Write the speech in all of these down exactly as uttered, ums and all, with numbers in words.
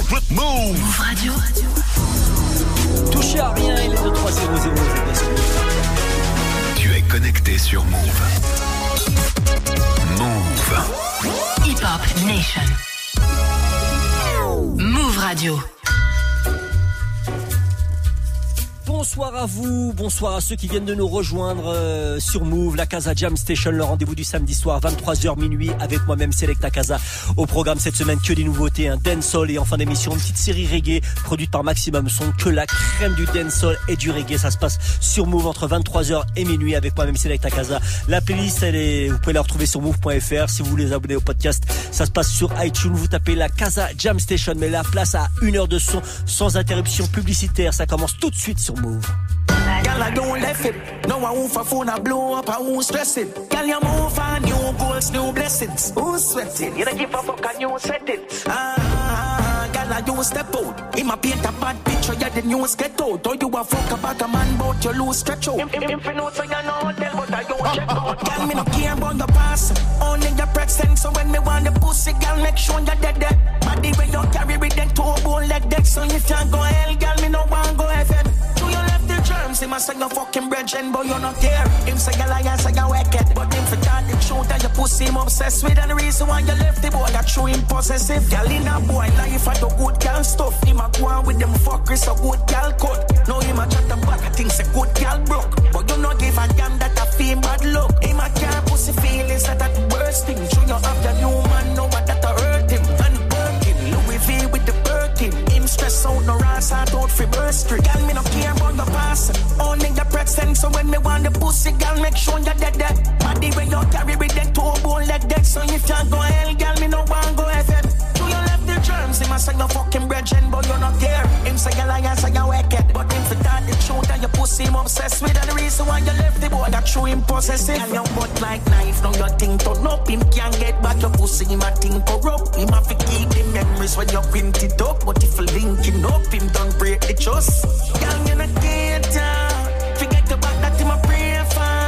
Move. Move Radio. Touchez à rien, il est de trois zéro zéro, c'est sûr. Tu es connecté sur Move. Move. Hip Hop Nation. Move Radio. Bonsoir à vous, bonsoir à ceux qui viennent de nous rejoindre euh, sur Move, la Casa Jam Station, le rendez-vous du samedi soir, vingt-trois heures minuit, avec moi-même Selecta Casa. Au programme cette semaine, que des nouveautés, un dancehall et en fin d'émission, une petite série reggae produite par Maximum Son, que la crème du dancehall et du reggae. Ça se passe sur Move entre vingt-trois heures et minuit avec moi-même Selecta Casa. La playlist, elle est, vous pouvez la retrouver sur move point f r. Si vous voulez vous abonner au podcast, ça se passe sur iTunes. Vous tapez la Casa Jam Station, mais la place à une heure de son sans interruption publicitaire. Ça commence tout de suite sur Move. Girl, I don't left it. No, I won't for phone, I blow up, I won't stress it. Girl, you move on, new goals, new blessings. Who's sweating? You don't give a fuck and you set it. Ah, girl, I don't step out. In my paint a bad picture, yeah, the news get out. Or you a fuck about a man, but you lose stretch out. If, if, if you know, so you know, tell but I don't check out. Girl, me no care about your past, only your present. So when me want the pussy, girl, make sure you're dead there. Body when you carry with them two bone like that. So if you go hell, girl, me no want go heaven. Germs, him a say you fucking brethren, but you're not there. Him say you lie, say you wicked, but him for that the truth and your pussy him obsessed with. And the reason why you left the boy got true him possessive. Girl in a boy life at the good girl stuff. Him a go on with them fuckers so good girl cut. Now him a chat back, I think say good girl broke. But you not give a damn that a feel bad luck. Him a care pussy feelings that that the worst thing. True you have your new man, know what that a hurt him. And Birkin, Louis V with the Birkin. Him stress out, no ass out out for bursary. Girl me no care about your past, only your present. So when me want the pussy, girl, make sure you're dead there. Body when you carry with them two bone like that. So if you go hell, girl, me no want go heaven. Do you left the germs? Him a say you fucking brethren, but you're not there. Him say you lie, say you wicked, but him for that the truth and your pussy him obsessed with. And the reason why you left the boy got true him possessive. And your butt like knife, now your thing turn up. Him can't get back your pussy, him a thing corrupt. Him have to keep the memories when you print it up. But if you linking up, him don't break the trust. Girl, you not get down. Forget the back that him a pray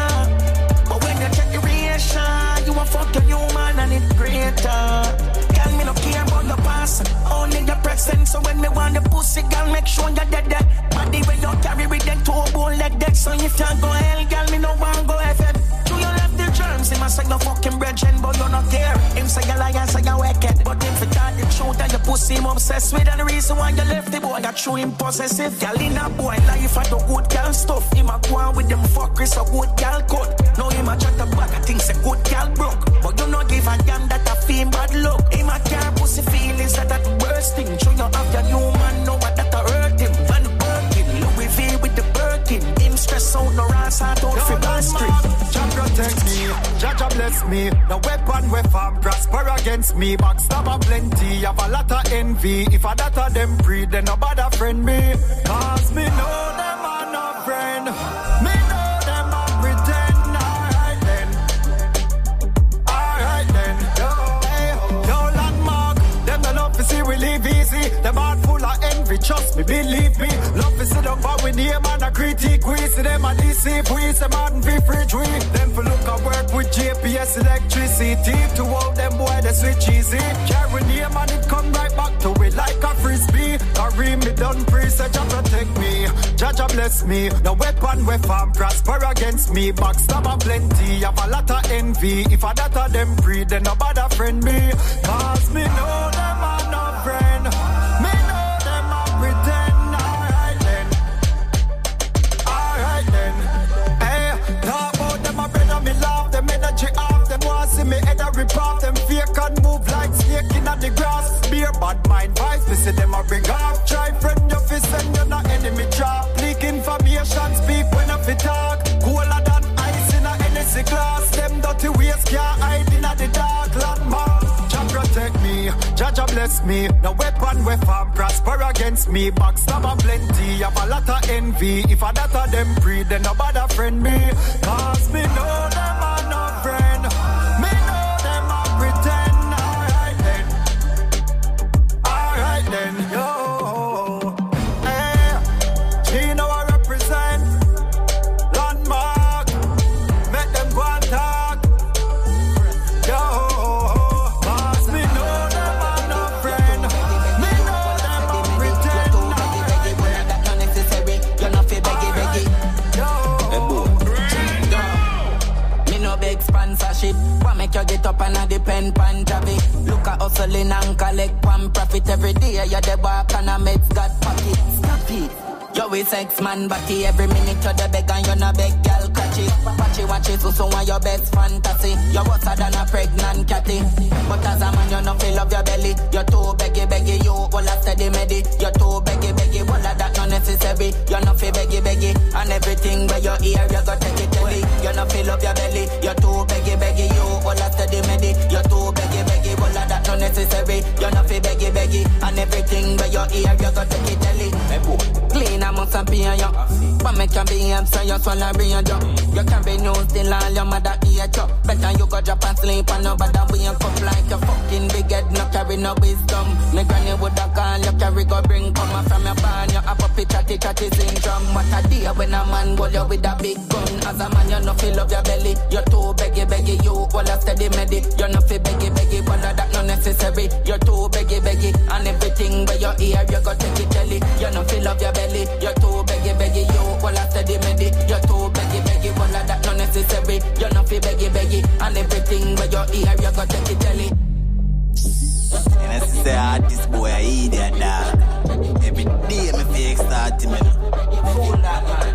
for. But when you check the ration, you a fuck your new man and it greater. Girl, me no care about your past, only your present. So when me want the pussy, girl, make sure you're dead there. Body when you carry with them two bone like that. So if you go hell, girl, me no want go heaven. Do you left the germs? Him a say you fucking brethren, but you're not there. Him say you lie, say you wicked, but him for that the truth and your pussy him obsessed with. And the reason why you left the boy got true him possessive. Girl in a boy life at the good girl stuff. Him a go on with them fuckers so good girl cut. Now him a chat back, I think say good girl broke. But you not give a damn that a fame bad luck. Him a care pussy feelings that that the worst thing. True you have your new man, know what that a hurt him. Van Birkin, Louis V with the Birkin. Him stress out, no ass out out for Bad Street. Jah protect me, Jah Jah bless me. No weapon we farm prosper against me. Backstab a plenty, have a lot of envy. If a that of them free, then no bother friend me. Cause me know them are no friend. Me know them are pretend. Alright then, alright then. Yo, hey, yo landmark. Them the love to see we live easy. Them heart full of envy, trust me, believe me. Love to sit up but we name and a critique. We see them a deceive, we see man fi fridge we. Them for look at work with J P S electricity. To all them boy they switch easy. Carry name and it come right back to it like a frisbee. Carry me done free, so Jah protect me, Jah Jah bless me. No weapon we farm prosper against me. Backstab a plenty, have a lot of envy. If a that of them free, then no bother friend me. Cause me know them are no friend. Me know them are pretend. Alright then, alright then. Hey, talk about them a brother, me laugh. Them energy off, them want see me head a rip off. Them fake and move like snake in the grass. Beer bad mind vibes, me see them a bring off. Try friend your fist and you're not enemy trap. Leak information, speak when I fit talk. Cooler than ice in a Hennessy glass. Them dirty ways can't hide in the dark. Landmark, Jah protect me, Jah Jah bless me. No weapon we farm prosper against me. Backstab a plenty, have a lot of envy. If a that of them free, then no bother friend me. Cause me know them are no friend. Me know them are pretend. Alright then, alright then, yo. Hey, you know I represent landmark. Make them go and talk, yo. Cause me know them are no friend. Me know them hustling and collect one profit every day. You're the walk and a meds got pocket. Stop it. Yo, we sex man body every minute you're the beg and you're not beg girl catch it. Watch it, watch it, so so want your best fantasy. You're worse than a pregnant catty. But as a man you no feel of your belly. You're too beggy beggy, you all a steady medi. You're too beggy beggy, all of that not necessary. You're not feel beggy beggy, and everything where you hear you go take it telly. You're not feel of your belly. You're too beggy beggy, you all a steady medi. You're too beggy beggy, all of that not necessary. You're not feel beggy beggy, and everything where you hear you go take it telly. Clean I must be on you. But me can be him, so you swallow be on you. You can be no still all your mother eat you. Better you go drop and sleep and nobody wake up like a fucking big head, no carry no wisdom. Me granny woulda call you carry go bring come from your barn. You have a puppy chatty chatty syndrome. What a day when a man hold you with a big gun. As a man you no feel of your belly. You're too beggy beggy, you all a steady medi. You're not feel beggy beggy, but that not necessary. You're too beggy beggy, and everything where you hear you go take it telly. You no feel of your belly. You're too beggy beggy, you all a steady medi. You're too beggy beggy, but that not necessary. You're not feel beggy beggy, and everything where you hear you go take it telly. And I say, ah, this boy I idiot dog. Every day me feel start him. Fool that man.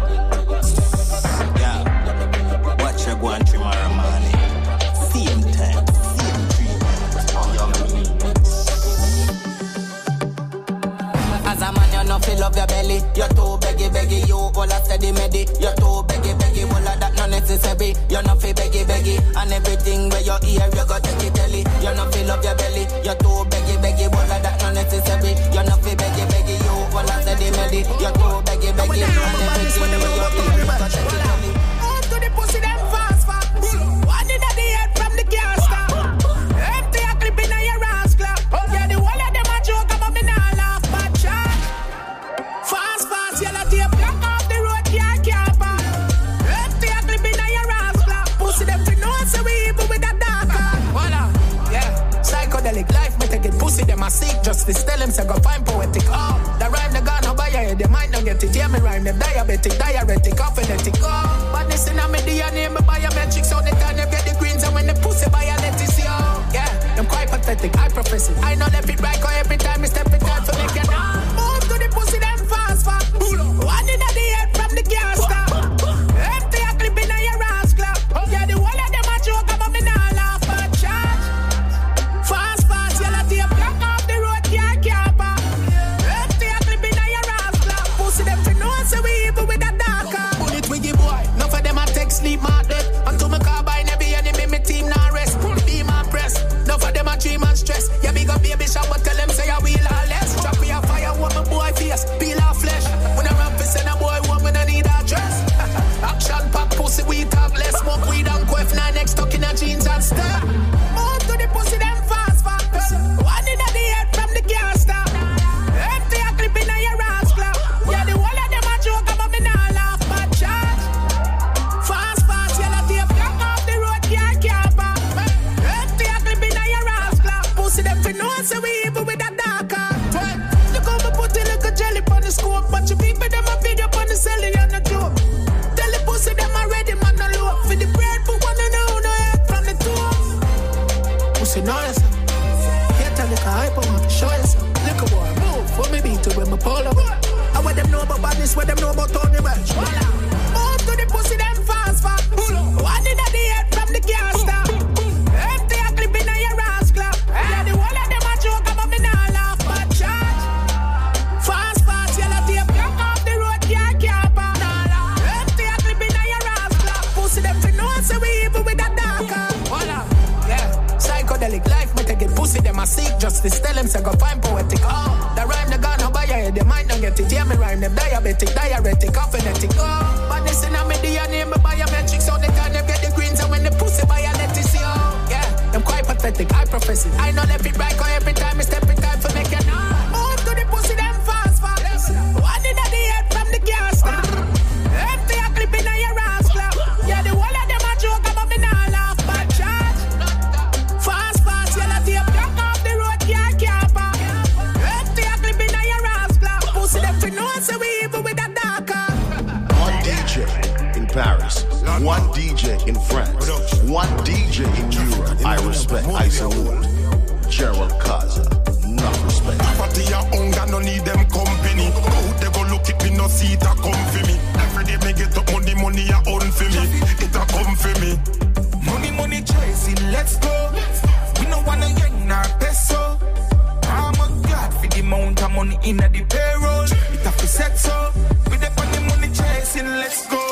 Yeah, watch her go and tomorrow morning. Same time, same treatment. As a man you no feel of your belly. You're too beggy beggy, you all a steady medi. You're too beggy beggy, all of that not necessary. You're not feel beggy beggy, and everything where you hear you go take it telly. You're not feel of your belly. You're too beggy beggy, all of that not necessary. You're not feel beggy beggy, you all a steady medi. You're too beggy beggy, and everything where you hear you go take it telly. On to the pussy them fast fast. One in the head from the gas stop. Empty a clip in your ass clap. Yeah, the whole of them a joke about me now laugh but chat. Fast fast, yellow tape block off the road, can't camp on. Empty a clip in your ass clap. Pussy them to know so we evil with a dark heart. Voila, yeah. Psychedelic life, me take it pussy them a seek justice. Tell them say go find poetic. Oh, the rhyme they gonna buy your head, they might not get it. Yeah, me rhyme them diabetic, diuretic, aphletic. Oh, but this in a me D N A, me biometrics. So they turn them get the greens and when the pussy buy a lettuce, yo. Yeah, I'm quite pathetic, I profess it. I know left it right, cause every time me step it out for make it now. Move to the pussy them fast fast. One in the head from the gas stop. Empty a clip in your ass clap. Yeah, the whole of them a joke about me now laugh but chat. Fast fast, yellow tape block off the road, can't camp on. Empty a clip in your ass clap. Pussy them to know so we evil with a darker. Bullet wiggy boy, none of them a take sleep my death. Until me carbine every enemy, me team now rest. Be my press, none of them a dream and stress. Yeah, big up baby shop, but tell them say I will or less. Drop me a fire, what my boy face, peel our flesh. When I run for send a boy, woman I need a dress. Action pack pussy, we talk less. Smoke weed and quiff, nine next stuck in a jeans and step. Move to the pussy, them fast fast. One in the head from the gas stop. Empty a clip in your ass clap. Yeah, the whole of them a joke about me now laugh but chat. Fast fast, yellow tape block off the road, can't camp on. Empty a clip in your ass clap. Pussy them to know so we evil with a darker. Look how me put a little jelly on the scope. But you people them a video on the celly and the joke. Tell the pussy them already man no low. For the bread put one in the no head from the toe. Pussy know yourself. Get a little hype on me, show yourself. Little boy move for me beat to when me pull up. And what them know about badness, what them know about Tony Welch. Move to the pussy them fast fast. One in the head from the gas stop. Empty a clip in your ass clap. Yeah, the whole of them a joke about me now laugh but chat. Fast fast, yellow tape block off the road, can't camp on. Empty a clip in your ass clap. Pussy them to know so we evil with a darker. Voila, yeah. Psychedelic life, me take it pussy them a seek justice. Tell them say go find poetic. Oh, the rhyme they gonna buy your head, they might not get it. Yeah, me rhyme them diabetic, diuretic, aphletic. Oh, but this in a me D N A, me biometrics. So they turn them get the greens and when the pussy buy a lettuce, yo. Yeah, I'm quite pathetic, I profess it. I know left it right, cause every time me step it time for make it now. Move to the pussy them fast fast. One in the head from the gas stop. Empty a clip in your ass clap. Yeah, the whole of them a joke about me now laugh but chat. Fast fast, yellow tape block off the road, can't camp on. Empty a clip in your ass clap. Pussy them to know so we evil with a darker. One D J in Paris, one D J in France, one D J in Europe. I respect, I salute. Gerald Cut. no see it a come for me. Every day me get up money, money a own for me. It a come for me. Money, money chasing, let's go. We no wanna yen nor peso. I'm a god for the amount of money in the payroll. It have to set so. With the money, money chasing, let's go.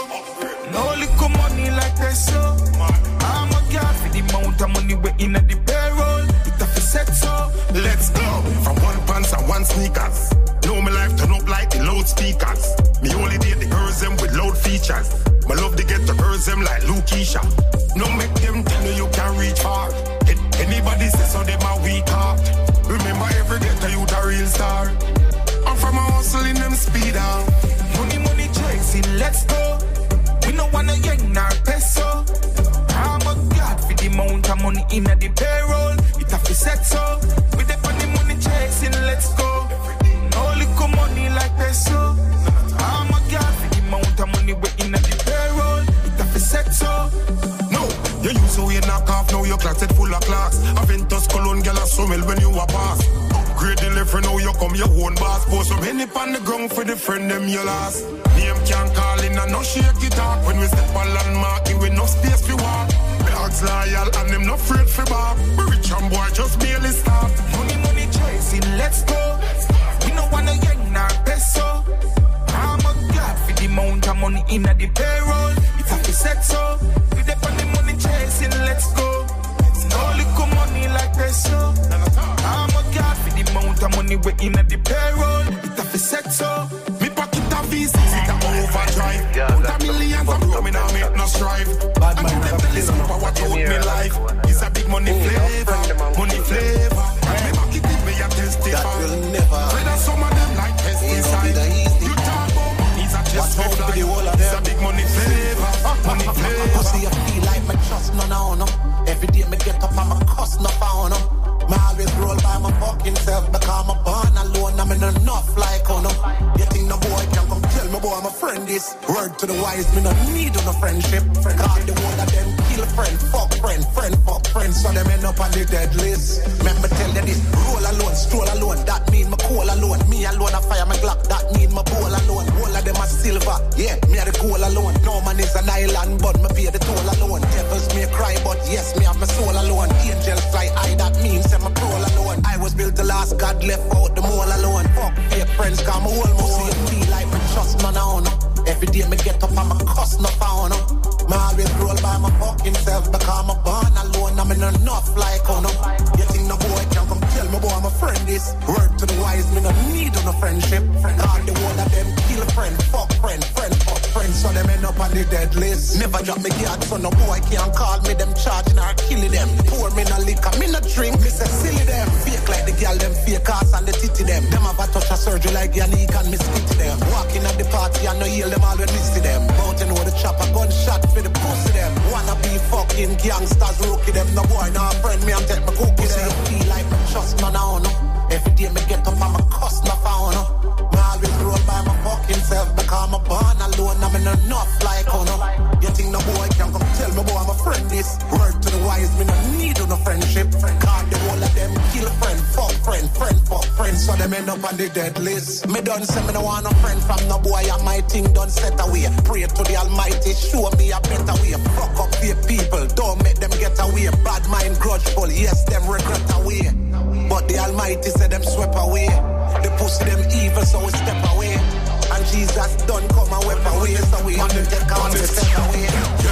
No little money like peso. I'm a god for the amount of money we in the payroll. It have to set so. Let's go. From one pants and one sneakers. Know my life turn up like the loudspeakers. Me only date the girls them with loud features. My love to get the girls them like Lukisha. No make them tell you you can reach far. Anybody say so they my weak heart. Remember every day to you the real star. I'm from a hustle in them speed out. Money, money chasing, let's go. We no wanna yen nor peso. I'm a god for the amount of money in the payroll. It have to set so. With the money, money chasing, let's go. No little money like peso. I'm a god for the amount of money we in the payroll. It have to set so. No, you use how you knock off, now your closet full of class. Aventus Cologne, girl, a summel when you a pass. Upgrade delivery, now you come your own boss. Post some penny on the ground for the friend them you lost. Name can't call in and no shake it up. When we step a landmark, we no space for walk. Dogs loyal and them no afraid for bar. We rich and boy just barely stop. Money, money chasing, let's go. We no wanna yen nor peso. I'm a god for the amount of money in the payroll. It have to set so. With the money, money chasing, let's go. No little money like peso. I'm a god for the amount of money we in the payroll. It have to set so. Me pocket a V six, it a overdrive. Put a millions of euro, me now make no strive. I give them the list of what you me life. It's a big money flavor, money flavor. Me pocket it, me a testify. That will never. Whether some of them like pesticide. You talk about money's a just for fly. It's a big money flavor, money flavor. See, I feel like my trust none on them. Every day me get up and my cost no on them. Me always roll by my fucking self because I'm born alone. I'm in enough like on them. You think no boy can come tell me boy I'm a friend is. Word to the wise, me no need no friendship. Cause the one of them kill friend, fuck friend, friend fuck friend. So them end up on the dead list. Remember tell you this, roll alone, stroll alone. That mean my coal alone. Me alone I fire my Glock, that mean my bowl alone. All of them are silver, yeah, me are the coal alone. No man is an island, but me pay the toll alone. Devils may cry, but yes, me have my soul alone. Angels fly high, that means I'm a pro alone. I was built to last, God left out the mole alone. Fuck fake friends, come almost see it feel like me trust none on them. Every day me get up and my cuss no on them. Me always roll by my fucking self because I'm a born alone. I'm in enough like on them. You think no boy can come tell me boy I'm a friend is. Word to the wise, me no need no friendship. Cause the one of them kill friend, fuck friend, friend fuck friend. So them end up on the dead list. Never drop me guard so no boy can't call me them charging or killing them. Pour me no liquor, me no drink, me say silly them. Fake like the girl them fake ass and the titty them. Them have a touch of surgery like Yannick and me spitty them. Walking at the party and no heal them all when we see them. Bout to know the chopper gunshot for the pussy them. Wanna be fucking gangsters rookie them. No boy no friend me and take my cookie them. Feel like me trust none on them. Every day me get up and my cuss no on them. Me always roll by my fucking self because I'm a born alone. I'm in enough like on them. You think no boy can come tell me boy I'm a friend is. Word to the wise, me no need no friendship. Cause the whole of them kill friend, fuck friend, friend fuck friend. So them end up on the dead list. Me done say me no want no friend from no boy and my thing done set away. Pray to the Almighty, show me a better way. Fuck up fake people, don't make them get away. Bad mind grudgeful, yes them regret away. But the Almighty said them swept away. The pussy them evil so we step away. And Jesus done come and wipe away. So we on the take out the step away.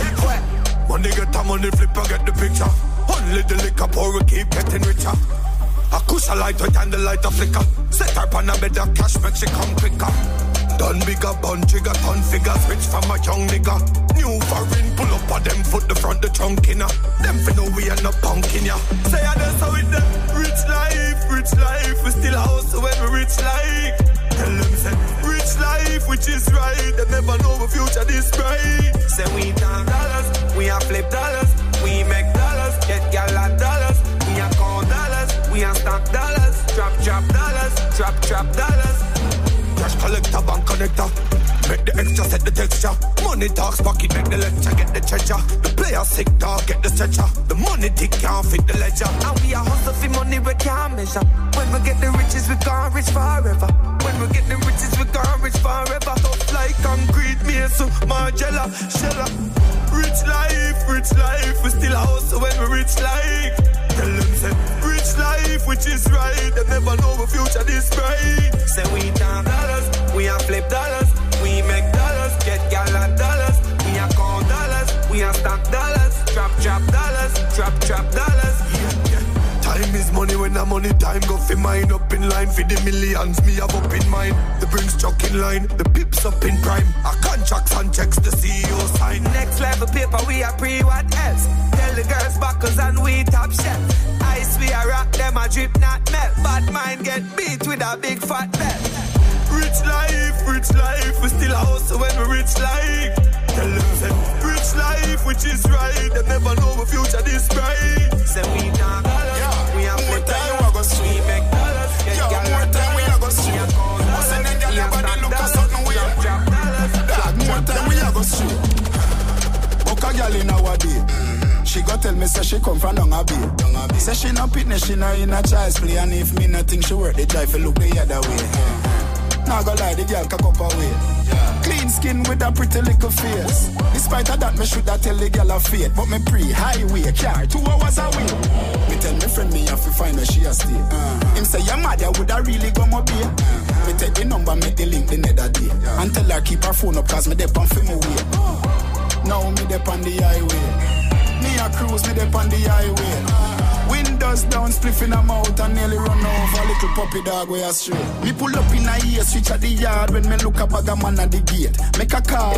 Money get a money flip and get the picture. Only the liquor pour we keep getting richer. A cushion light white and the light a flicker. Set her on a bed of cash make she come quicker. Done bigger bun trigger ton figure. Switch from a young nigga. New foreign pull up a them foot the front the trunk in ya. Them fi know we ain't no punk in ya. Say I dance with them rich life, rich life. We still house when we rich like. Tell them say rich life which is right. They never know the future this bright. Say we down dollars, we a flip dollars. We make dollars, get gal and dollars. We a count dollars, we a stock dollars. Drop drop dollars, drop drop dollars. Cash collector, bank connector. make the extra, set the texture. Money talks, pocket make the lecture, get the treasure. The player sick dog, get the stretcher. The money tick can't fit the ledger. And we are hustle for money we can't measure. When we get the riches we can't rich forever. When we get the riches we can't rich forever. Tough like concrete, me so Margella, Shella. Rich life, rich life, we still hustle when we rich like. Tell them say, rich life, which is right. They never know the future this bright. Say we turn dollars, we are flip dollars. We make dollars, get gallant dollars. We are count dollars, we are stack dollars. Trap, trap dollars, trap, trap dollars. Yeah, yeah. Time is money when the money time go fi mine. Up in line for the millions, me have up in mind. The brings chuck in line, the pips up in prime. Our contracts and checks the C E O sign. Next level paper, we are pre what else? Tell the girls buckles and we top shelf. Ice we are rock, them a drip not melt. Bad mind get beat with a big fat belt. Rich life, rich life, we still hustle when we rich like. Tell them say, rich life, which is right. They never know the future this bright. Say we down dollars, yeah. We have more time, we go street, we make dollars. Get yeah, more time, we go street. I say them gyal everybody look a certain way. Dog, more time, we go street. Buck a gyal in our day. She go tell me say she come from down a bay. Say she no fitness, she no in a child's play. And if me no think she work, they try to look the other way. Now go lie, the girl cock up away. Yeah. Clean skin with a pretty little face. Despite of that, me shoulda tell the girl a fate. But me pre-highway, car two hours away. Me tell me friend me have to find where she a stay. Uh-huh. Him say your mother woulda really go my beer. Uh-huh. Me take the number, make the link the nether day. Yeah. And tell her keep her phone up cause me dep on fi me way. Uh-huh. Now me dep on the highway. Me a cruise, me dep on the highway. Windows down, spliff in her mouth and nearly run over little puppy dog way astray. Me pull up in a ear, switch at the yard when me look up at the man at the gate. Make a call.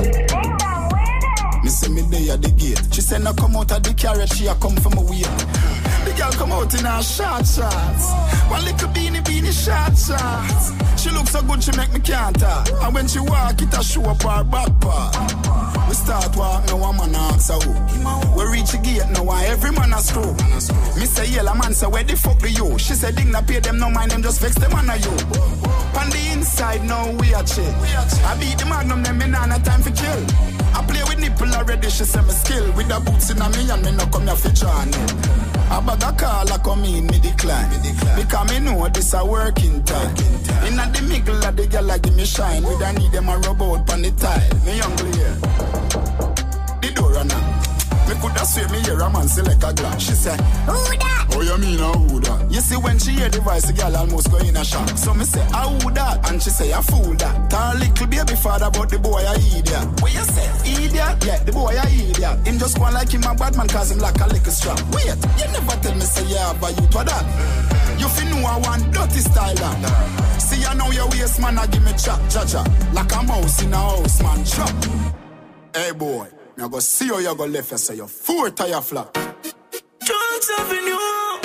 Me see me there at the gate. She said no come out of the carriage, she a come from a way. The girl come out in her short shorts. One little beanie beanie short shorts. She look so good she make me can't talk. And when she walk it a show up her back part. We start walk now a man ask her who. We reach the gate now and every man a screw. Me say yellow man say where the fuck do you? She say ding na pay them no mind them just vex them on a you. On the inside now we a chill. I beat the magnum them me nah no time for kill. I play with nipple already she say me skill. With the boots in a me and me no come here for journey. I bag a call I come in me decline. me decline. Because me know this a working time. In a the middle of the girl I give me shine. We don't need them a rub out on the tile. Me young here. The door runner. Me coulda swear me hear a man select a glass. She say, who that? Oh you mean a who that? You see when she hear the voice the girl almost go in a shock. So me say, a who that? And she say, a fool that. Tell little baby father about the boy a idiot. What you say? Idiot? Yeah, the boy a idiot. Him just go like him a bad man cause him like a liquor strap. Wait, you never tell me say yeah but you to that. You fi know I want dirty style that. See ya now your waist man a give me chop cha cha. Like a mouse in a house man chop. Hey boy. Now go see how you go left you say your four tire flat. Jones Avenue.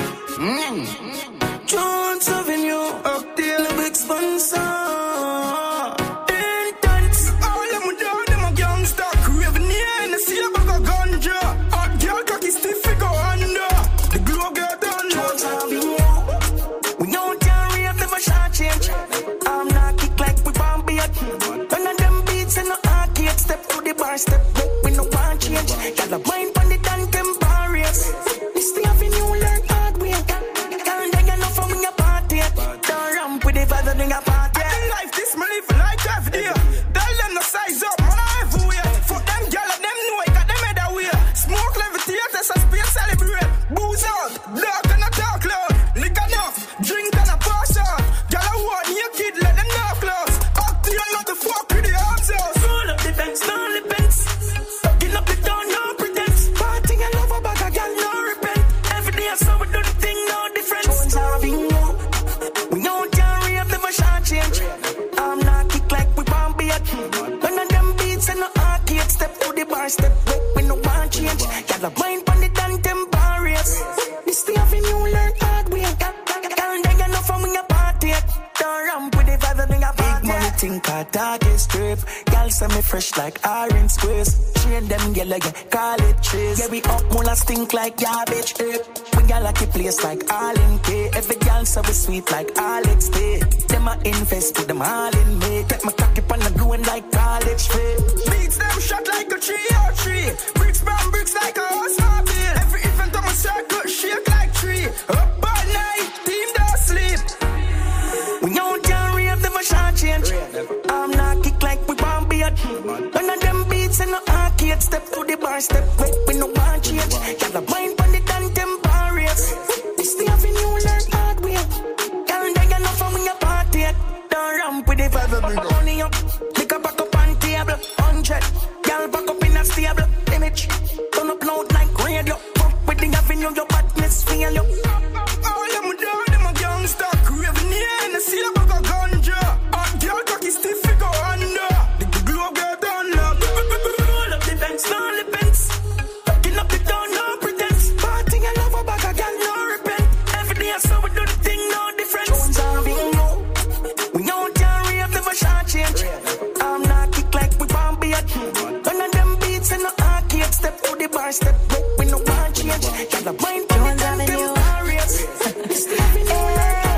Mm. Jones Avenue. Up there the big sponsor. Intense. All them down, them a gangster. Craving here in the sea of a ganja. Hot girl cocky stiff go under. The glow get on. Jones Avenue. We don't carry up never short change. I'm not kick like we bomb it. None of them beats in the arcade. Step to the bar, step back. Got the mind on the damn temperatures. This thing have a new learn hard way. Can't take enough from your party. Don't ramp with the father in your party. I can life this money for like every day. Tell them no size up, man everywhere. Fuck them gyal and them know I got them head away. Smoke levitate, so space celebrate. Booze out, dark and a talk loud. Lick enough, drink and a pass out. Gyal a want your kid, let them know close. Up to you not to fuck with the arms out. Roll up the banks, roll the banks. Up the down, no pretense. money think I target strip. Girl say me fresh like orange squares. Train them yellow, yeah, call it trees. Yeah, we up more stink like garbage trip. We got like a place like all in K. Every girl say we sweet like Alex Day. Them I invest, put them all in me. Get my cocky on the growing like college fit. Beats them shot like a tree or tree. Bricks brown bricks like a house mobile. Every event on my circle shake like tree. Up all night, team don't sleep. We don't can rave, never short change. I'm not kick like we want beard. None of them beats in the arcade. Step to the bar, step back, we no want change. Got the mind on the damn temperate. This the avenue, learn hard way. Girl, they got enough when you party. Don't ramp with the vibe, money up. Pick up back up on table, hundred. Girl, back up in a stable image. Turn up loud like radio. Fuck with the avenue, your badness feel you. All them down, them a gangster. Craving the end, I see the bag of ganja. Hot girl, cocky stiff, we go under. The globe get done up. All up the bench, no limits. Fucking up the down, no pretense. Parting I love a bag of girl, no repent. Every day I saw we do the thing, no difference. Jones are being low. We don't can rave, never short change. I'm not kick like we want beard. None of them beats in the arcade. Step to the bar, step back, we no want change. Got the mind for the damn temperate. It's the avenue.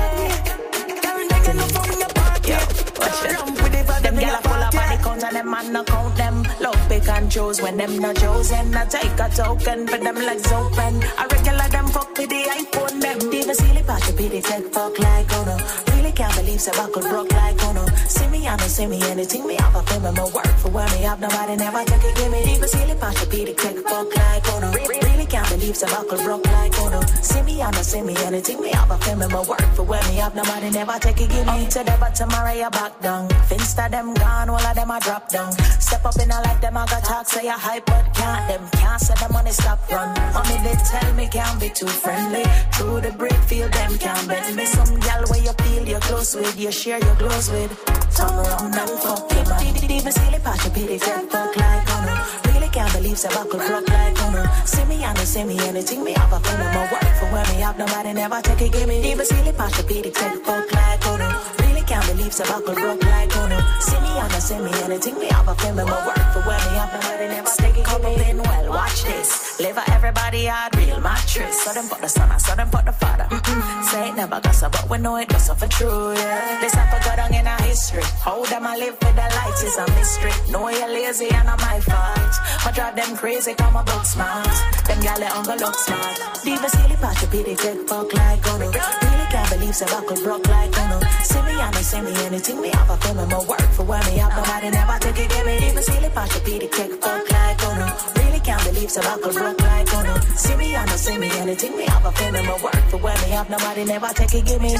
Them gyal a full of body count and them man no count them. Love pick and choose when them no chosen. I take a token for them legs open. I regular them fuck with the iPhone them. Diva silly party pity take fuck like oh no. Really can't believe say buckle broke like oh no. See me I don't see me anything me have a film and my work for where me have nobody never take it give me. Diva silly party pity take fuck like oh no. Really can't believe say buckle broke like oh no. See me I don't see me anything me have a film and my work for where me have nobody never take it give me. Up to the bottom Mariah back down. Finsta them gone, all of them a drop down. Step up in a like them, I got talk, say a hype, but can't them. Can't say the money stop run. Mommy, they tell me can't be too friendly. Through the brick field, them can't bend me. Some gal where you feel you're close with, you share your clothes with. Turn around and fuck it, man. Even silly party, pity, take fuck like oh no. Really can't believe say buckle broke like oh no. See me, I don't see me anything, me have a film in my work for where me have nobody never take it, give me. Even silly party, pity, take fuck like oh no. Can't believe so buckle broke like oh no. See me on the see me anything me have a film in my work for when me have nobody never take it come in well. Watch this, live a everybody hard real mattress. So them put the son, so them put the father. Mm-mm. Say it never gossip, but we know it goes for true. Yeah. This have to go down in our history. How them I live with the lights is a mystery. Know you're lazy and not my fault. I drive them crazy, come a book smart. Them y'all let uncle look smart. Diva silly party pity take fuck like oh no. Really can't believe so buckle broke like oh no. See me on see me anything me have a film in my work for where me have nobody never take it give me. Even silly party pity take fuck like oh no. Really can't believe so buckle broke like oh no. See me I don't see me anything me have a film in my work for where me have nobody never take it give me.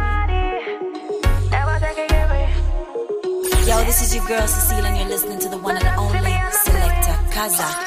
Yo, this is your girl Cecile and you're listening to the one and only Selector Kaza.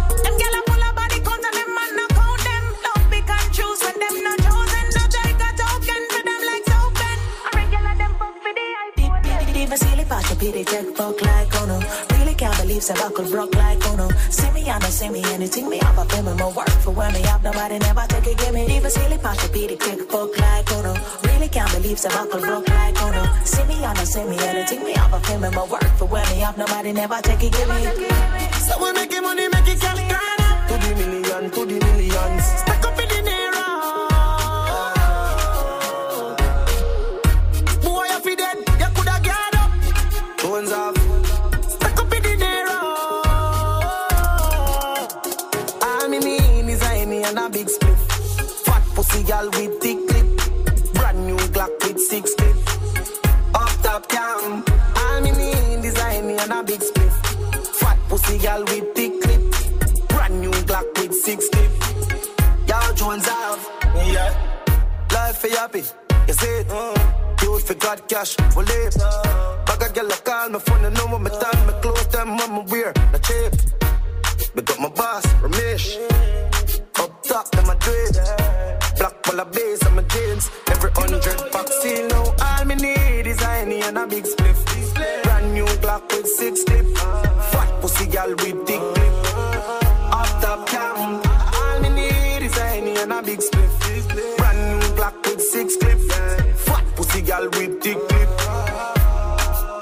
Pity take fuck like oh no. Really can't believe say buckle broke like oh no. See me I don't see me anything me have a film in my work for where me have nobody never take it give me. Diva silly party pity take fuck like oh no. Really can't believe say buckle broke like oh no. See me I don't see me anything me have a film in my work for where me have nobody never take it give me. So we make it money make it cash turn up to the million to the millions. Stack up in the naira. Boy if you dead you coulda get up. Bones off. Stack up in the naira. All me need is a Henny and a big split. Fat pussy girl with thick clip. Brand new Glock with six clip. Up top cam. All me need is a Henny and a big split. Fat pussy girl with thick clip. Brand new Glock with six clip. Y'all Jones off. Yeah. Life for happy. You see it? Uh. You for God cash. For live. Uh. Bag a girl a call me phone and know what me time. Me clothes them when me wear. Not cheap. Me got my boss, Ramesh. Up top, them I do it. Black collar base on my jeans. Every hundred vaccine now. All me need is a Henny and a big spliff. Brand new Glock with six clip. Fat pussy girl with thick clip. Up top cam. All me need is a Henny and a big spliff. Brand new Glock with six clip. Fat pussy girl with thick clip.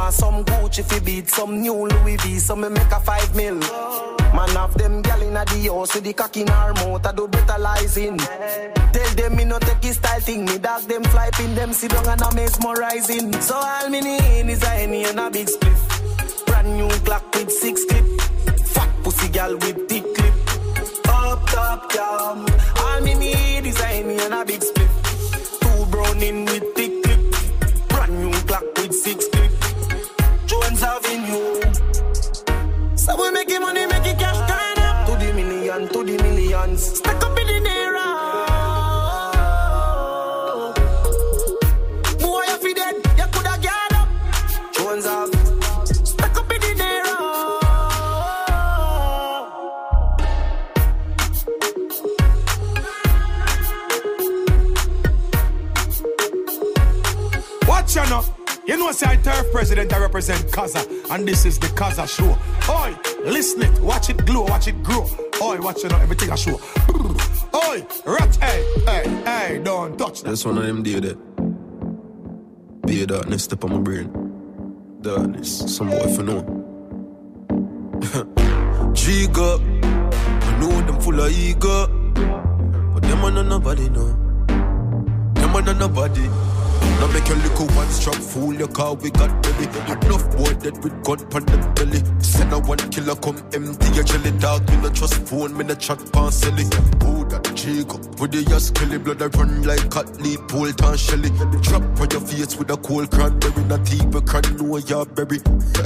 want some Gucci fi beat, some new Louis V, so me make a five mil. Man have them gal inna the house with the cock in her mouth, I do brutalizing. Tell them me no take his style thing, me dog them fly pin, them sit down and I'm mesmerizing. So all me need is a Henny and a big spliff. Brand new Glock with six clip. Fat pussy gal with thick clip. Up top down. All me need is a Henny and a big spliff. Two Browning with thick clip. Brand new Glock with six clip. Jones Avenue. So we make it money, make it cash, kind up. To the million, to the millions. Stack up in the naira. Boy, if you dead, you coulda get up. Jones up. Stack up in the naira. Watch ya now. You know, say I turf president, I represent Kaza, and this is the Kaza show. Oi, listen it, watch it glow, watch it grow. Oi, watch it now, everything I show. Oi, rat, hey, hey, hey, don't touch that. That's one of them day there. Be a darkness, step on my brain. Darkness, some boy for know. G-Go, I know them full of ego, but them are not nobody, no. Them are not nobody. Now make your little one strap fool your car, we got belly. Enough boy dead with gun pon them belly. Send a one killer come empty your jelly dog. Me no trust phone, me no chat pan silly. Who that Jacob? With the ass killy blood I run like cat lead pole tan shelly. Drop on your face with a cold cranberry. Not even can know your berry.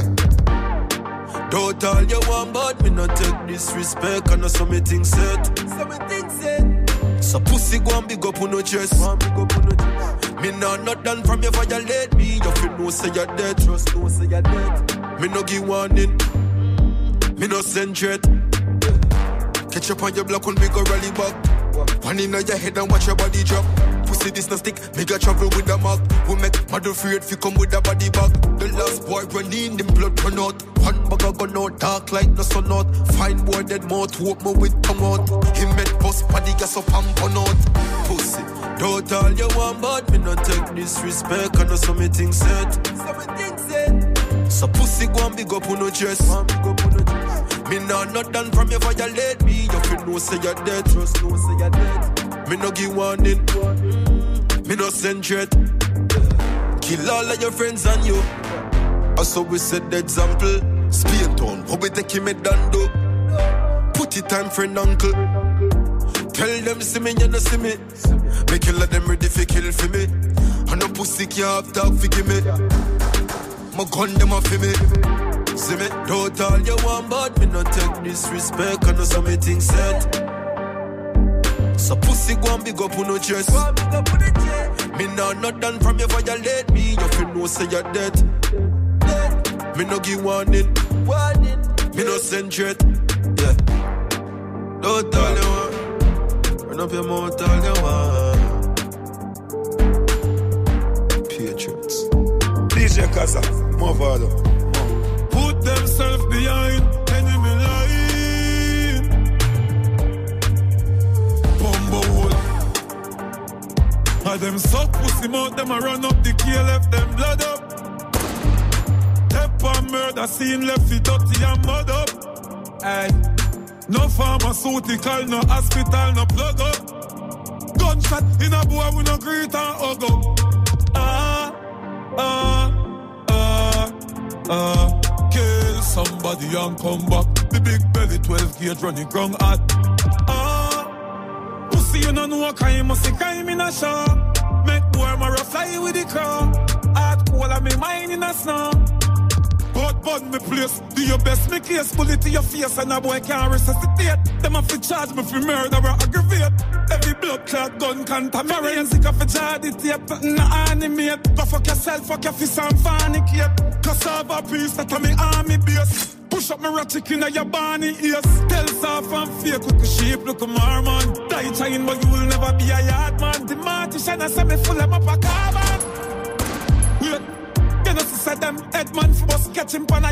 Don't all you want but me no take disrespect. I know something said. Something said. So pussy go and big up on no chest. Me nah not done from you violate me. You feel no say you're dead. Trust no say you're dead. Me no give warning. Me no send threat. Catch up on your block when we go rally back. One in your head and watch your body drop. Pussy this no stick, me got travel with the mark. We make mother afraid if you come with a body bag. The last boy running, them blood run out. One bag of gun out, dark like the sun out. Fine boy dead mouth, hope me with tongue out. He met post body gas up and burn out. Pussy, don't all you want but me no take disrespect. I know something said. Something said. So pussy go and big up on no chest. Me nah not done from you violate me. You feel no say you're dead. Trust no say you're dead. Me no give warning. Me no send threat. Kill all of your friends and you. Also we set the example. Spain town, how we take him a dando. Put it time friend uncle. Tell them see me, you no see me. Make you let them ready for kill for me. And no pussy can't have talk for give me. My gun them off for me. See me, don't all you want but me no take disrespect. I know something said. So pussy go and big up on no chest. Me nah not done from you violate me. You feel no say you're dead. Me no give warning. Me no send threat. Yeah. Don't all you want. Run up your mouth all you want. Patriots. D J Kaza, move on. Put themselves behind enemy line. Bumble. And them suck pussy mouth, them a run up the key, left them blood up. Tep and murder scene, left it dirty and mud up. Ay. No pharmaceutical, no hospital, no plug up. Gunshot in a boy, we no greet and hug up. Ah, ah, ah, ah. Kill somebody and come back. The big belly twelve gauge running ground hot. Ah, pussy you no know kind you must see kind in a shop. Make boy marrow fly with the crowd. Hard cool and me mind in a snow. But burn me place, do your best, make case, bullet to your face and a boy can't resuscitate. Them have to charge me for murder or aggravate. Every blood clot gun contaminate. Sick of a jar, the tape, no animate. Go fuck yourself, fuck your fist and fornicate. Cassava piece, that me army base. Push up me ratchet in your barney ears. Tell soft and fake, look a sheep, look a marmon. Die trying, but you will never be a yard man. The martian, I say me full of up a carbon. Wait. You know, see them headman for us catch him on a yacht.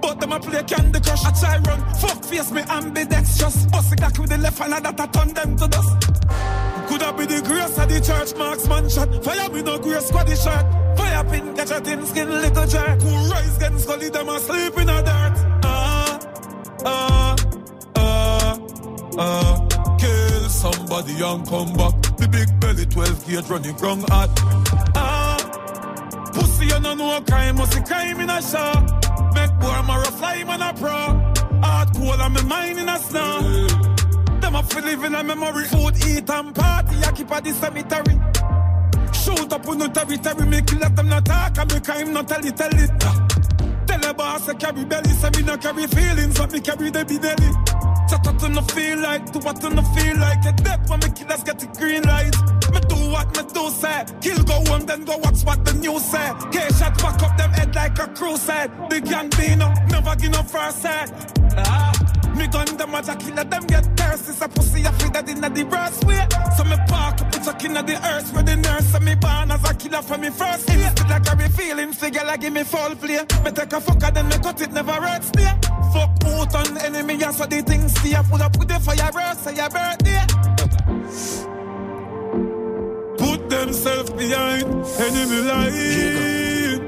but them a play Candy Crush. I try run, fuck face me ambidextrous. Bust the Glock with the left hand and that I turn them to dust. Could have be the grace of the church, marksman shot. Fire me no grace, squaddy shot. Fire pin, catch a thin skin, little jerk. Who rise getting scully, them a sleep in a dirt. Ah, ah, ah, ah. Kill somebody and come back. The big belly twelve gauge running wrong hot. Ah, pussy you no know crime, must see crime in a shop. Make boy marrow fly man a pro. Hard cool and me mind in a snow. Them a feel live in a memory. Food, eat and party, I keep at the cemetery. Shoot up on the territory, make you let them not talk and make him not tell it, tell it. Tell the boss I carry belly, say me not carry feelings, but me carry the belly. Chat what to no feel like, do what to no feel like. Get death when me killers get the green light. Me do what me do say. Kill go home, then go watch what the news say. K-shot back up them head like a crusade. The gang be no, never give no first set. Ah. Me gun them a killer, them get thirsty. So pussy I feel that in the worst way. So me park up, it's a king of the earth. Where the nurse and me born as a killer from me first year. Still like I be feeling, figure like give me full play. Me take a fucker, then me cut it, never hurts stay. Fuck out on enemy, yeah, so the things stay. Pull up with the fire burst, say your birthday. Put themselves behind enemy line.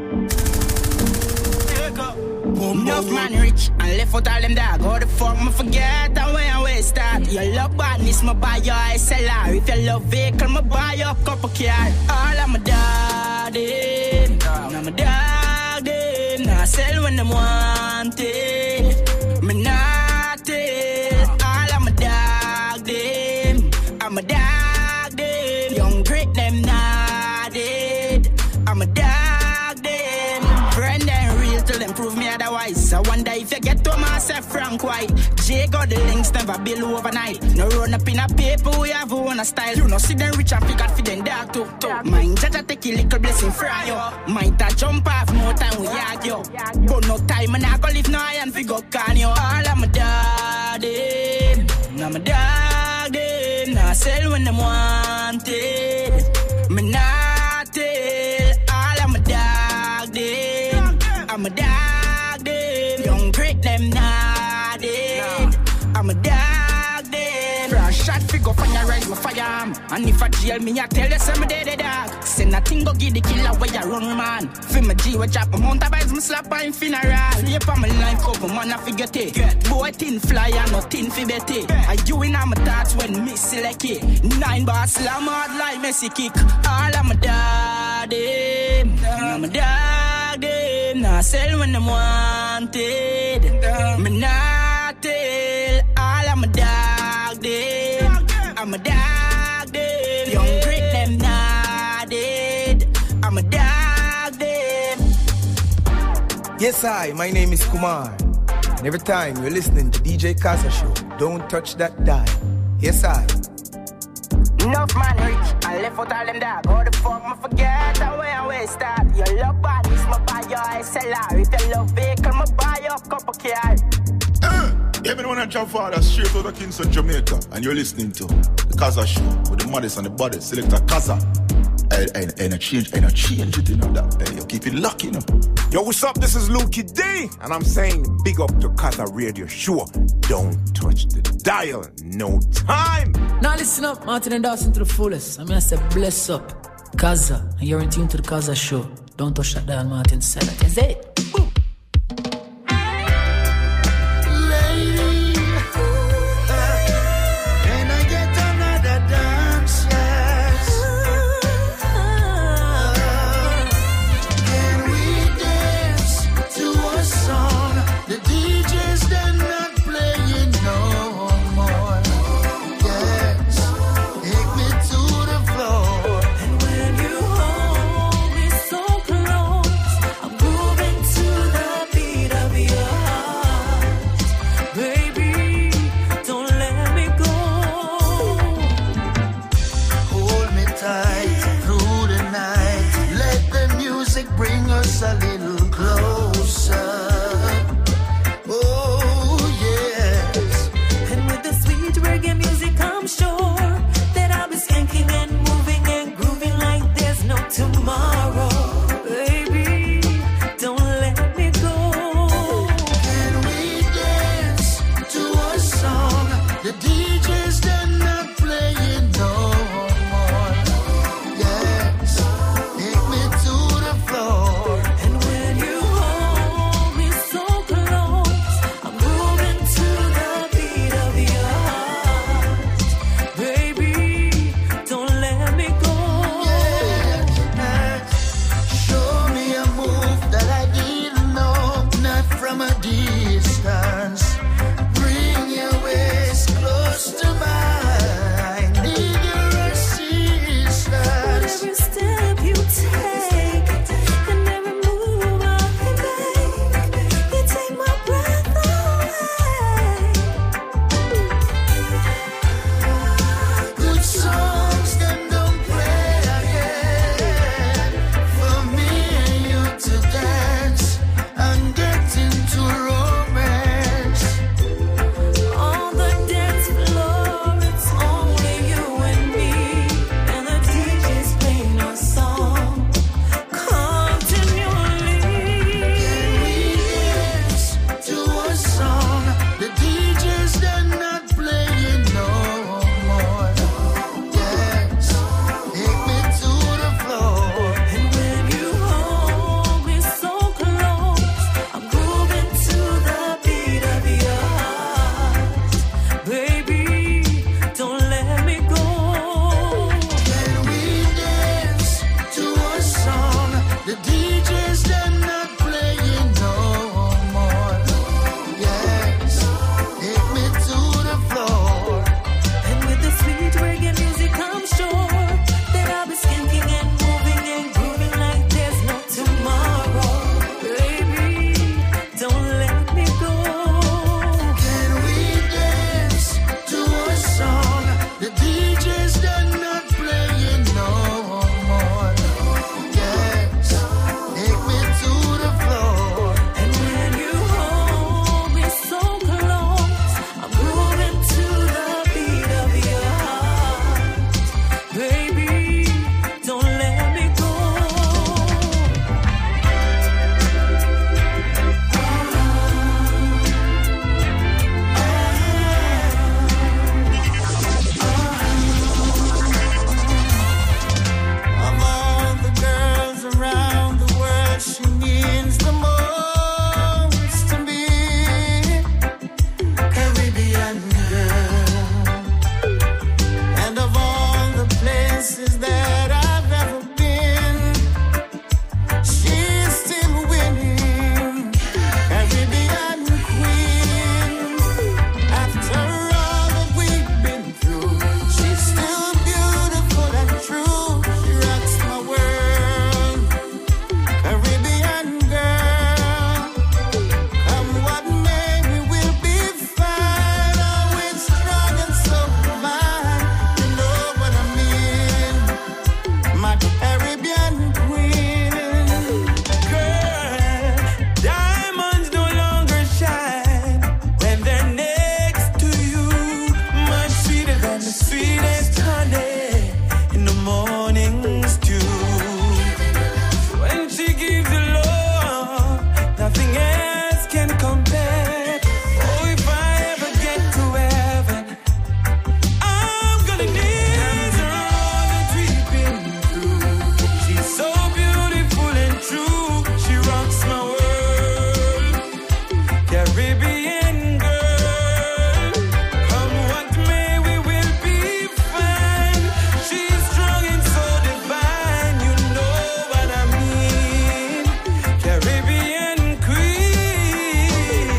Enough man rich and left out all them dog. How the fuck me forget and when I waste that? Your love badness, me buy your S L R. If you love vehicle, me buy your couple car. All of my dog them, now my dog them. Now sell when them want it. Me not it. All of my dog them, I'm a dog them. Young great them not it. I'm a dog them. Friend and real till them prove me otherwise. I wonder if you get to myself Frank White. Jay got the links never build overnight. No run up in a paper, we have one style. You know see them rich and figure for them dark too. Mind Jaja take a little blessing from you. Mind that jump off more time we argue. But no time and I go live no iron figure can you. All of my dog them, now my dog them. Now sell when them want it. Me not tell. All of my dog them, I'm a dog them. Young great them not dead. I'm a dog them. Fresh shot figure fire rise my fire arm. And if I jail me, I tell you some dead the dog. Send nothing go give the killer where you run man. Feel my G with drop my mount a vibes, my slap on funeral. Sleep on my life cover man I forget it. Boy thin fly and no thin fi bet it. I you in on my thoughts when me select it. Nine bars slam hard like Messi kick. All of my dog them, I'm a dog them. Now sell when them wanted. Me not tell. All of my dog them, I'm a dog them. Young great them not dead. I'm a dog them. Yes, I, my name is Kumar. And every time you're listening to D J Kaza Show, don't touch that dial. Yes, I. Enough man rich, I left out all them dog. How the fuck me forget and where I waste that? You love badness, me buy your S L R. If you love vehicle, me buy your couple car. Uh, yeah, me the one that jump father straight out of Kingston, Jamaica. And you're listening to the Kaza Show with the mothers and the body. Selector Kaza. And, and a change, and a change it, you know that. You keep it lucky, you know. Yo, what's up? This is Lukey D, and I'm saying big up to Kaza Radio. Sure, don't touch the dial. No time. Now listen up, Martin and Dawson to the fullest. I mean, I said bless up, Kaza, and you're in tune to the Kaza Show. Don't touch that dial, Martin said it. Is it? Boom. A little closer. Oh, yes. And with the sweet reggae music, I'm sure that I'll be skanking and moving and grooving like there's no tomorrow. Baby, don't let me go. and the sweetest honey in the morning's dew. When she gives you love, nothing else can compare. Oh, if I ever get to heaven, I'm gonna need her all that we've been through. She's so beautiful and true. She rocks my world. Caribbean girl, come what may, we will be fine. She's strong and so divine, you know what I mean. Caribbean queen.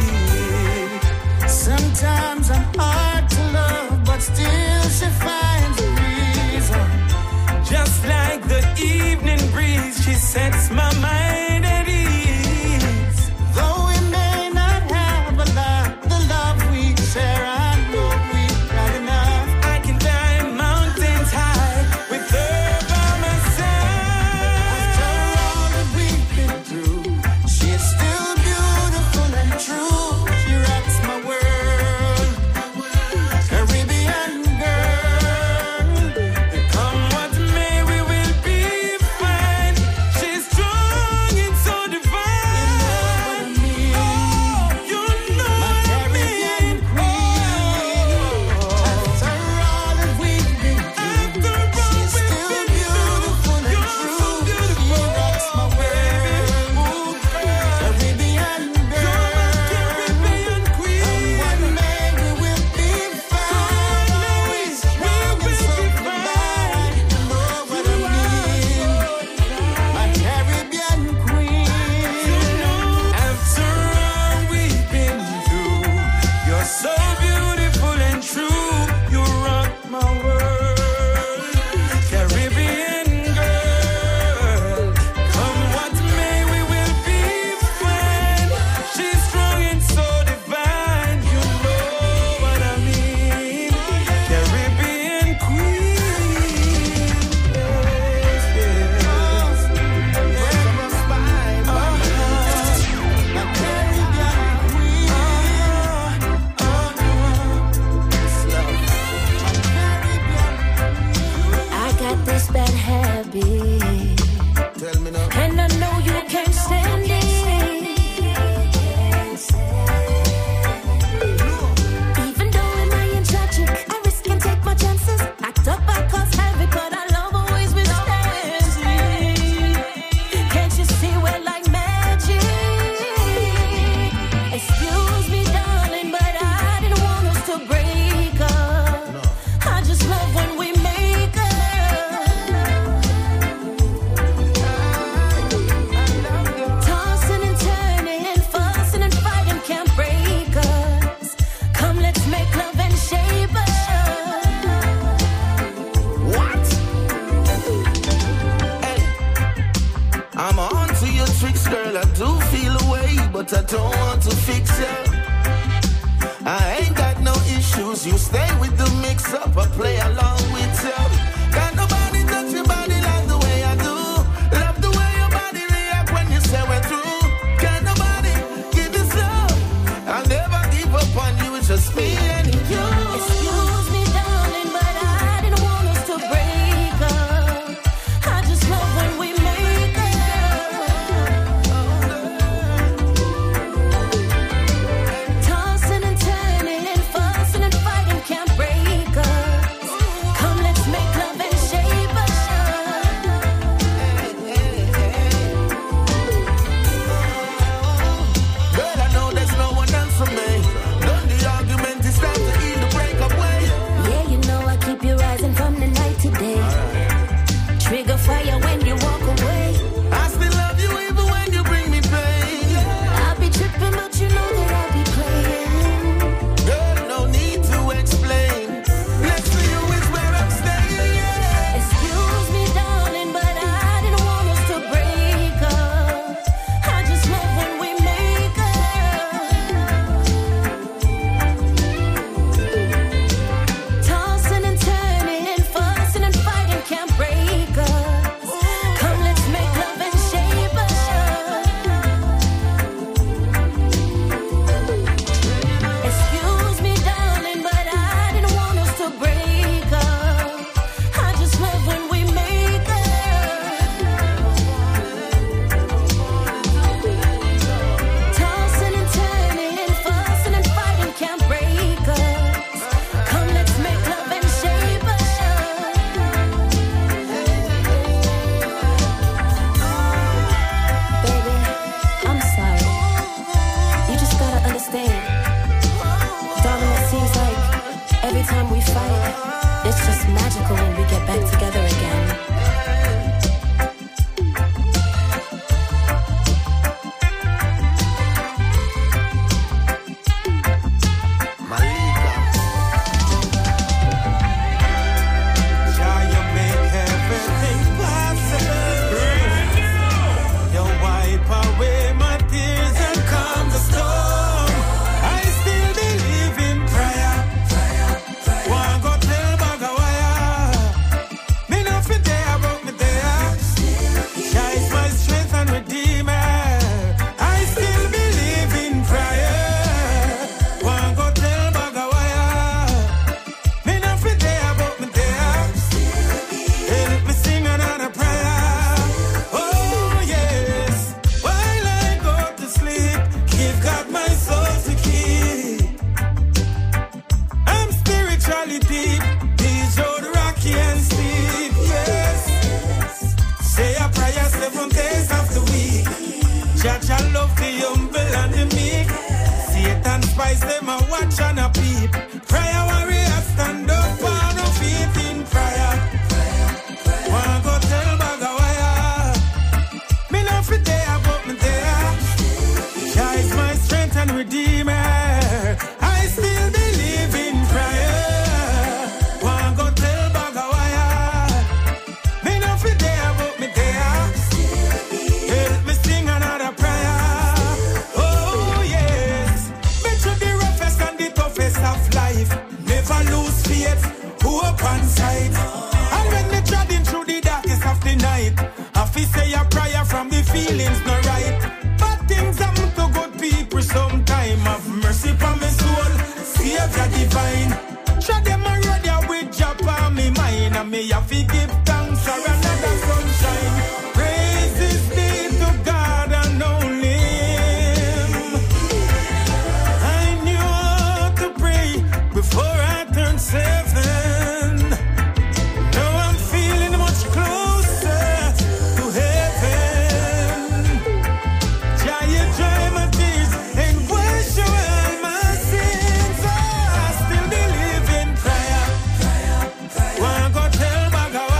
Sometimes I'm hard to love, but still she finds a reason. Just like the evening breeze, she sets my mind at ease. Though we may not have a lot, the love we share, I know we got enough. I can climb mountains high with her by my side. After all that we've been through, she's still beautiful and true. She rocks my world. Caribbean girl. Come what may, we will be fine. She's strong and so divine. Oh, you know My what I Caribbean mean. queen. After all that we've been through, she's still beautiful and true. She rocks my world. Caribbean girl. Caribbean queen. One day we will be fine. Strong and so divine. You know what I mean. My Caribbean queen. After all we've been through, you're so beautiful and true. You rock my world, Caribbean girl. Come what may, we will be fine. She's strong and so divine. You know what I mean. Caribbean queen. Yes, yes. I got this bad habit, Tell me now. and I know you can't stand it. Even though it might be tragic, I risk and take my chances. Act up, I cause havoc, but I love always withstands it. Can't you see we're like magic? Excuse me, darling, but I didn't want us to break up. I just love when we make up. Tossing and turning, fussing and fighting can't break us. Come, let's make love and shape us. What? Hey, I'm on to your tricks, girl. I do feel away, but I don't want to fix you. I ain't got no issues. You stay with the mix up. I play along with you. Got nobody touch your body like the way I do. Love the way your body react when you say we're through. Got nobody give this love. I'll never give up on you. It's just me and you. Excuse me, darling, but I didn't want us to break up. I just love when we make up. Tossing and turning, fussing and fighting can't break us. magical when we get back together again. Wanna go tell Bagawa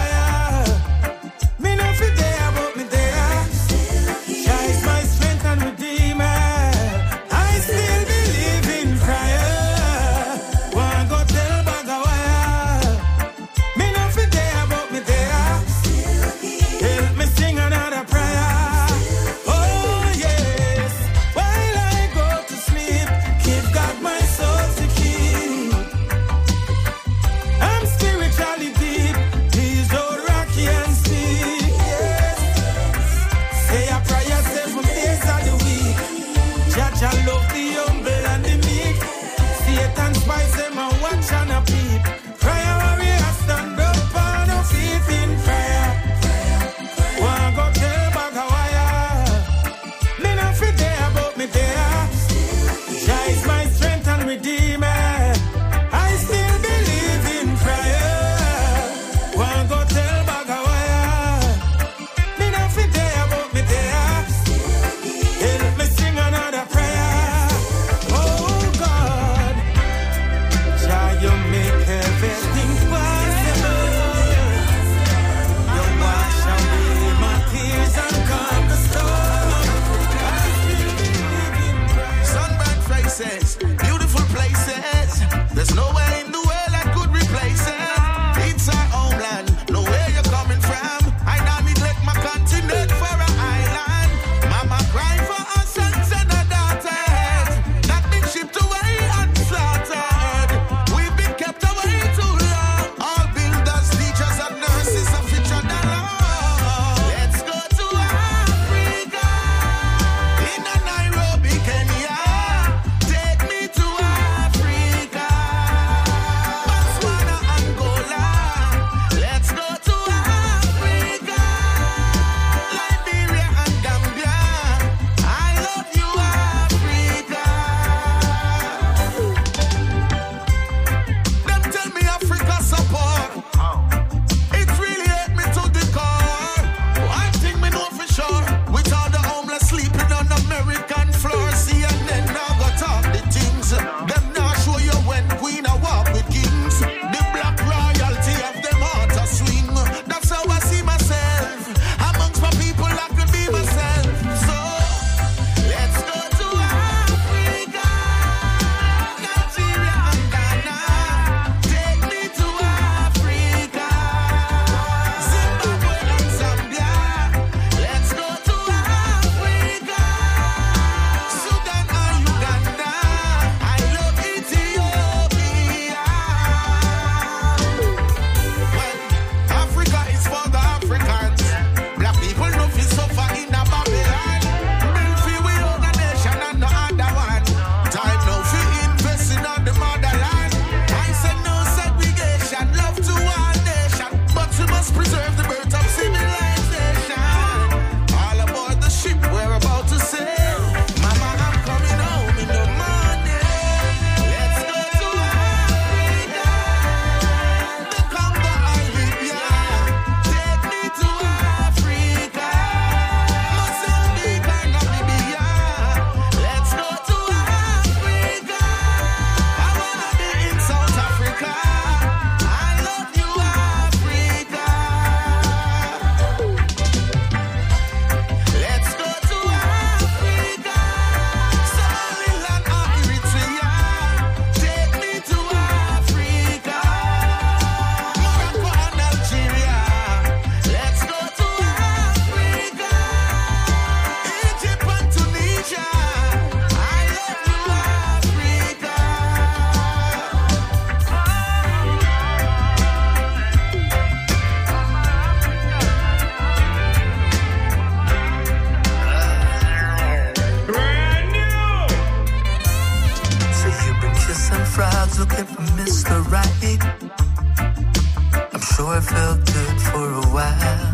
it felt good for a while.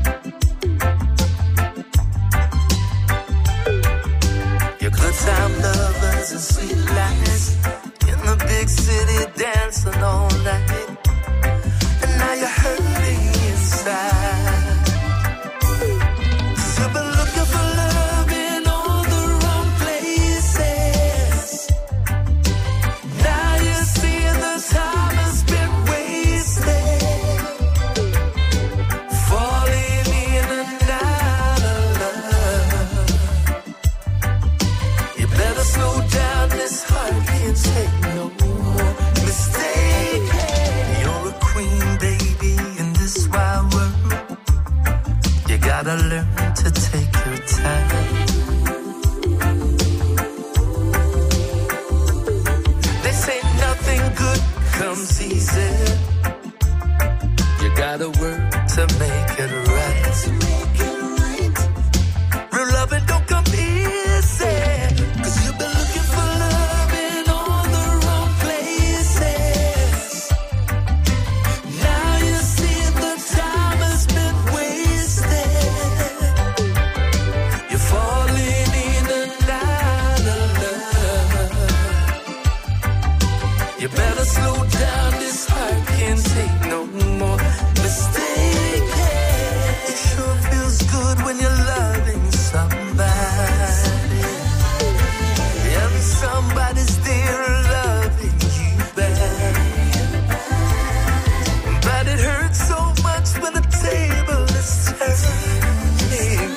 Your good time lovers and sweet lies in the big city dancing all night, and now you're hurting inside. You've been looking for love in all the wrong places. Now you see the time has been wasted, falling in and out of love. You better slow down, this heart can't take no more mistake. You're a queen, baby, in this wild world. You gotta learn to take your time. They say nothing good comes easy. You gotta work to make it right. Real loving don't come easy, 'cause you've been looking for love in all the wrong places. Now you see the time has been wasted. You're falling in and out of love. You better slow down, this heart can't take no more mistake. It sure feels good when you're loving somebody, and somebody's there loving you back. But it hurts so much when the table is turning.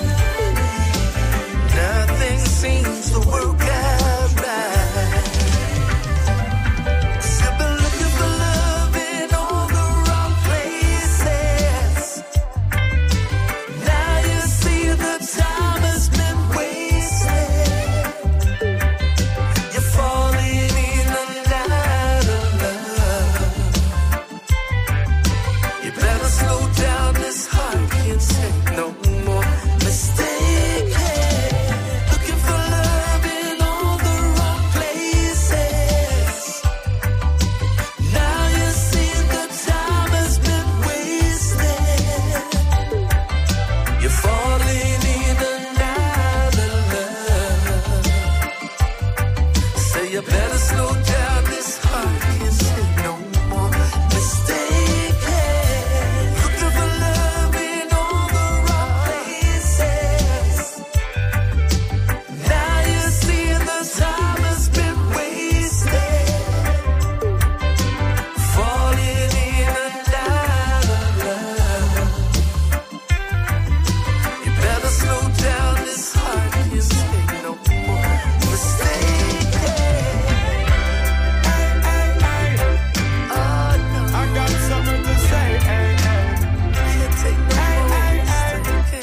Nothing seems to work out right. You've been looking for love in all the wrong places. Now you see the time has been wasted. You're falling in and out of love. You better slow down, this heart can't take no more mistake. Looking for love in all the wrong places. Now you see the time has been wasted. You're falling in and out of love. Say you better slow down, this heart can't take no more mistake. Looking for love in all the wrong places. Now you see the time has been wasted. Falling in and out of love. You better slow down, this heart can't take no more mistake. Oh no, I got something to say. Hey, hey. can't take no more mistake.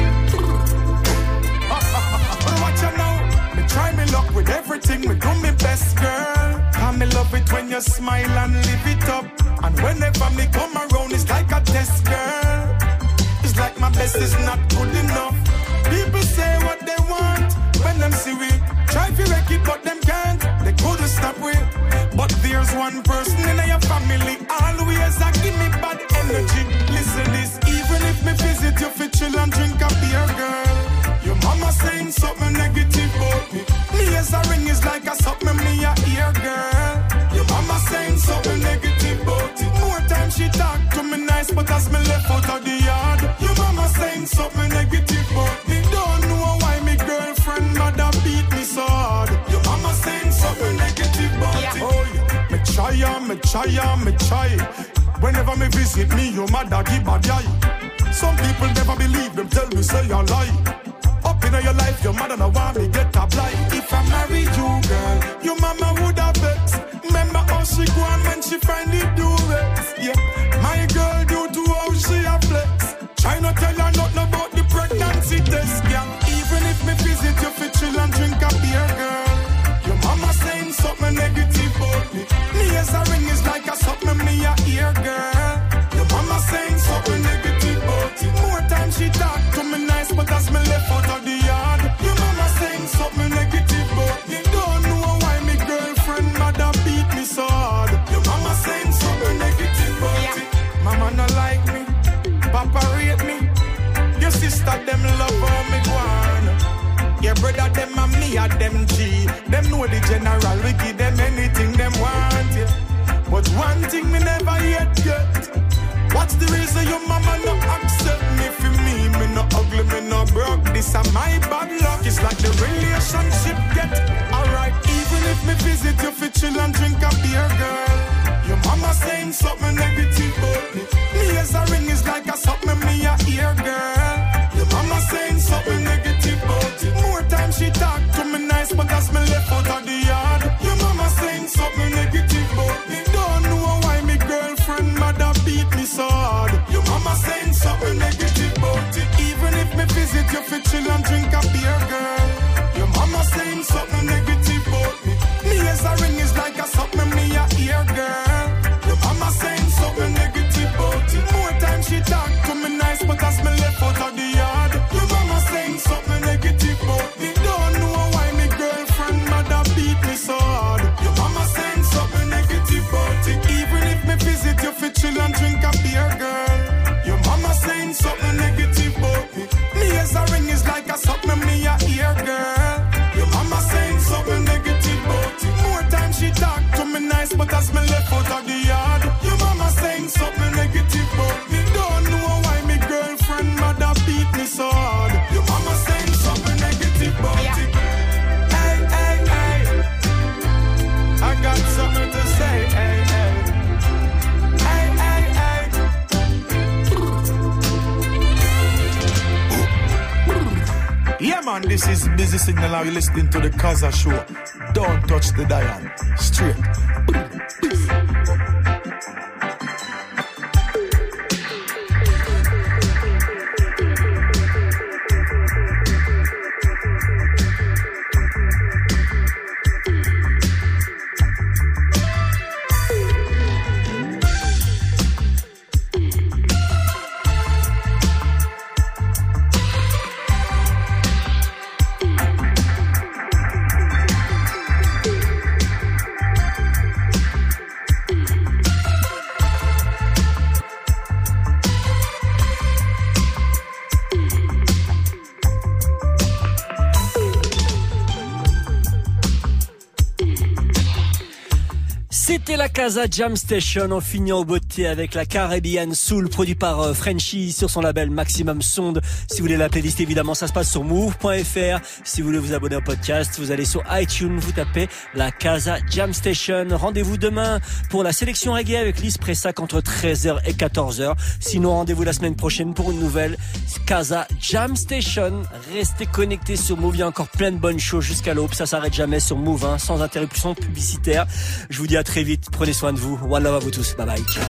Watch out now. Me try me luck with everything. Me do me best, girl. And me love it when you smile and live it up. And whenever me come around, it's like a test, girl. It's like my best is not good enough. People say what they want when them see we try to wreck it, but them can't. They couldn't stop we. But there's one person in your family always a give me bad energy. Listen this, even if me visit you for chill and drink a beer, girl. Your mama saying something negative about me. Me as a ring is like a something me a ear, girl. Your mama saying something negative about it. More time she talk to me nice, but as me left out of the yard, your mama saying something negative about me. Don't know why me girlfriend mother beat me so hard. Your mama saying something negative about it. Oh yeah, me try and me try and me try. Whenever me visit me, your mother give a eye. Some people never believe them, tell me say you lie. Up in your life, your mother no want me get a blind. If I marry you, girl, your mama would have vexed. Remember how she go on when she find it do it. Yeah, my girl due to how she a flex. Try not tell her nothing about the pregnancy test, yeah. Even if me visit you for chill and drink a beer, girl, your mama saying something negative about me. Me as a ring is like a something me a ear, girl. Your mama saying something negative about it. More time she talk to me nice, but as me left out of the yard, your mama saying something negative about me. Don't know why me girlfriend mother beat me so hard. Your mama saying something negative about it. Mama no like of them love how me go on. Your brother them and me and them G. Them know the general, we give them anything them want, yeah. But one thing me never yet get. What's the reason your mama no accept me for me? Me no ugly, me no broke. This a my bad luck. It's like the relationship get alright. Even if me visit you for chill and drink a beer, girl. Your mama saying something negative about me. Me as a ring is like a something me a ear, girl. Your mama saying something negative about it. More time she talk to me nice, but as me left out of the yard. Your mama saying something negative about me. Don't know why me girlfriend mother beat me so hard. Your mama saying something negative about it. Even if me visit you for chill and drink a beer, girl. Your mama saying something negative about me. Me as a ring is like a something me a ear, girl. Your mama saying something negative about it. More time she talk to me nice, but as me left out of the yard. Your mama saying something negative about me. Don't know why me girlfriend mother beat me so hard. Your mama saying something negative about it. Even if me visit you for chill and drink a beer, girl. Your mama saying something negative about me. Me as a ring is like a something me a ear, girl. Your mama saying something negative about it. More time she talk to me nice, but as me left out of the yard. Your mama saying something negative about me. Don't know why me girlfriend mother beat me so hard. Your mama saying something negative about yeah. it. Hey, hey, hey. I got something to say, hey, hey. Hey, hey, hey. Yeah, man, this is Busy Signal. Are you listening to the Kaza Show? Don't touch the dial. Straight. C'était la Kaza Jam Station. On finit en beauté avec la Caribbean Soul, produit par euh, Frenchy sur son label Maximum Sound. Si vous voulez la playlist, évidemment, ça se passe sur move point f r. Si vous voulez vous abonner au podcast, vous allez sur iTunes, vous tapez la Kaza Jam Station. Rendez-vous demain pour la sélection reggae avec Lise Pressac entre treize heures et quatorze heures. Sinon, rendez-vous la semaine prochaine pour une nouvelle Kaza Jam Station. Restez connectés sur Move. Il y a encore plein de bonnes choses jusqu'à l'aube. Ça s'arrête jamais sur Move, hein, sans interruption publicitaire. Je vous dis à très vite. Prenez soin de vous. One love à vous tous. Bye bye. Ciao.